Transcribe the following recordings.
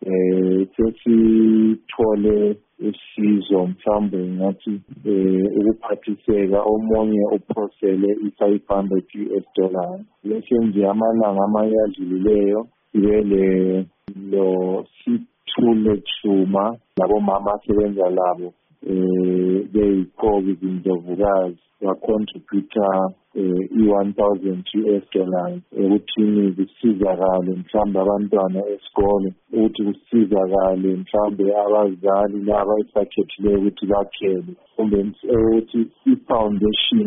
sesithole usizo mhlawumbe ngathi ukuphathiseka omunye uphosele $500 bese nje amalanga amanye adlulileyo sibele lo sithule Chuma labomama asebenza labo beyiqobi indlovukazi wacontributor $1,000 ekuthini kusizakale mhlawumbe abantwana esikole ukuthi kusizakale mhlawumbe abazali laba esakhethileyo ukuthi bakhele kumbe ukuthi i-foundation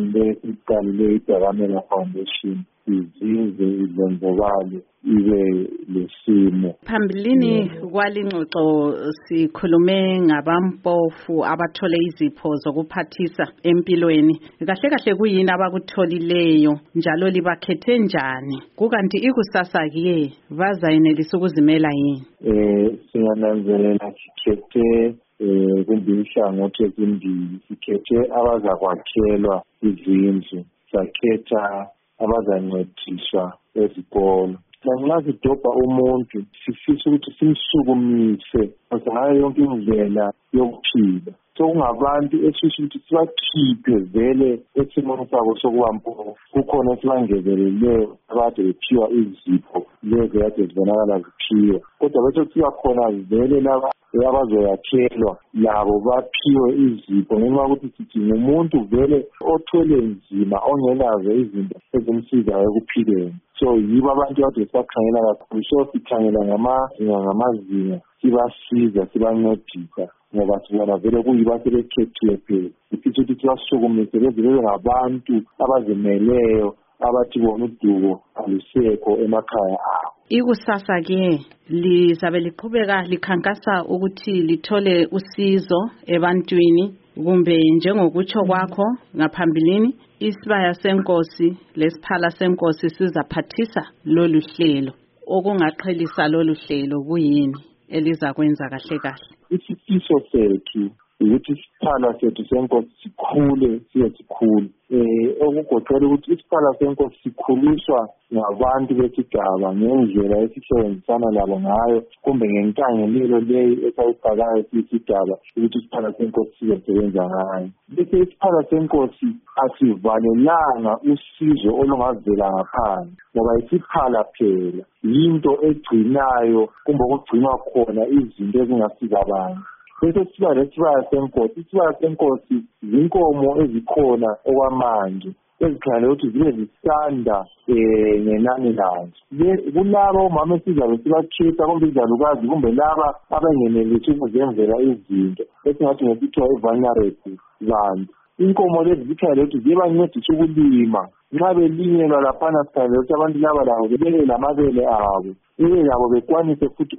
le iDakamela Foundation izinze izenzakale ibe lesimo. Phambilini kwalingxoxo sikhulume ngabampofu abathole izipho zokuphathisa empilweni. Kahle kuyini abakutholileyo njalo libakhethe njani? Kukanti ikusasa ke bazayenelisa ukuzimela yini? Singananzelela sikhethe kumbe inhlangothi ezimbili. Sikhethe abazakwakhelwa izindlu, sakhetha abazancediswa ezikolo. Nxa sidobha umuntu sifisa ukuthi simsukumise ngayo yonke indlela yokuphila. Sokungabantu esifisa ukuthi sibakhiphe vele esimweni sabo sokuba mpofu. Kukhona esibangezeleleyo abade bephiwa izipho lezi kade zibonakala ziphiwa. Kodwa bese kuba khona vele laba abazoyakhelwa labo baphiwe izipho ngenxa yokuthi sithi umuntu vele othwele nzima ongenazo izinto ezimsizayo ekuphileni. So yibo abantu kade sibakhangela kakhulu. So sikhangela ngamazinga sibasiza sibancedisa ngoba sibona vele kuyibo asebekhethiwe phela. Sifisa ukuthi sibasukumise beze ngabantu abazimeleyo abathi bona udubo alusekho emakhaya abo. Ikusasa ke lizabe liqhubeka likhankasa ukuthi lithole usizo ebantwini kumbe njengokutsho kwakho ngaphambilini isibaya senkosi lesiphala senkosi sizaphathisa lolu hlelo okungaqhelisa lolu hlelo kuyini elizakwenza kahle? Isifiso sethu ukuthi isiphala sethu senkosi sikhule sikhule. Okugoqela ukuthi isiphala senkosi sikhuliswa ngabantu besigaba ngendlela esisebenzisana labo ngayo kumbe ngenkangelelo leyi esayibhalayo sisigaba ukuthi isiphala senkosi sisebenza ngayo. Bese isiphala senkosi asivalelanga usizo olungavela ngaphandle ngoba isiphala phela yinto egcinayo kumbe okugcinwa khona izinto ezingasiza abantu. Bese siba lesibaya senkosi. Isibaya senkosi zinkomo ezikhona okwamanje ezikhangelwe ukuthi zibe zisanda ngenani lazo. Kulabo omama esizabe sibakhetha kumbe izalukazi kumbe laba abangenelisi ukuzenzela izinto esingathi ngokuthiwa i-vulnerable bantu. Inkomo lezi zikhangelwe ukuthi ziyebancedisa ukulima. Nxa belinyelwa laphana sikhangelwe ukuthi abantu laba labo bebele lamabele abo bebe labo bekwanise futhi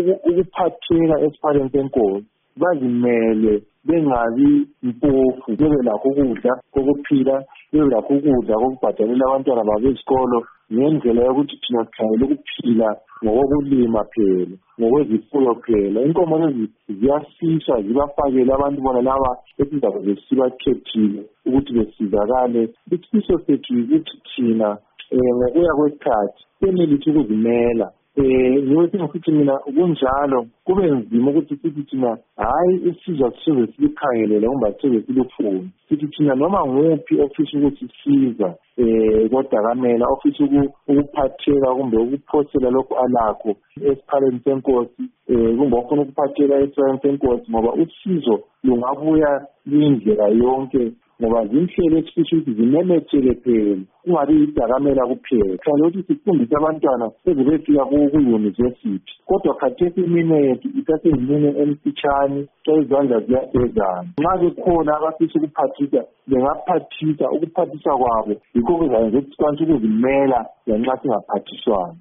ukuphatheka esiphaleni senkosi. Bazimele bengabi mpofu bebe lakho ukudla kokuphila bebe lakho ukudla kokubhadalela abantwana babo esikolo ngendlela yokuthi thina sikhangele ukuphila ngokokulima phela ngokwezifuyo phela. Inkomo lezi ziyasiswa zibafakele abantu bona laba esizabe sibakhethile ukuthi besizakale. Isifiso sethu ukuthi thina ngokuya kwesikhathi senelise ukuzimela. Ngiyosithi mina kunjalo kube nzima ukuthi sithi thina hayi usizo size silikhangelele kumbe size silufune. Sithi thina noma nguphi ofisa ukuthi siza koDakamela ofisa ukuphatheka kumbe ukuphosela lokho alakho esiphaleni senkosi kumbe ofuna ukuphatheka esiphaleni senkosi ngoba usizo lungabuya lindlela yonke ngoba zinhlelo esifisa ukuthi zimemetheke phela kungabi iDakamela kuphela. Kufanele ukuthi sifundise abantwana bezebefika ku-university kodwa khathesi imine yethu isaseyimine emfitshane izandla ziyagezana. Nxa bekhona abafisa ukuphathisa bengaphathisa. Ukuphathisa kwabo yikho kuzayenza ukuthi sikwanise ukuzimela lanxa singaphathiswanga.